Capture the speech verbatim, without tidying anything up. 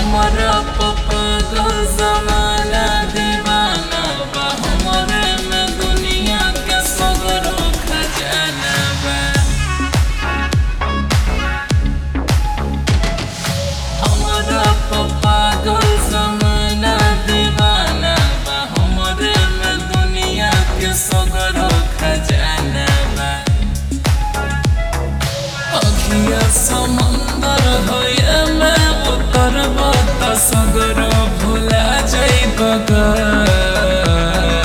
हमरा पागल जमाना दीवाना बा हमरे में दुनिया के सगरो खजाना बा हमरा पागल जमाना दीवाना बा हमरे में दुनिया के सगरो खजाना बा अखिया समा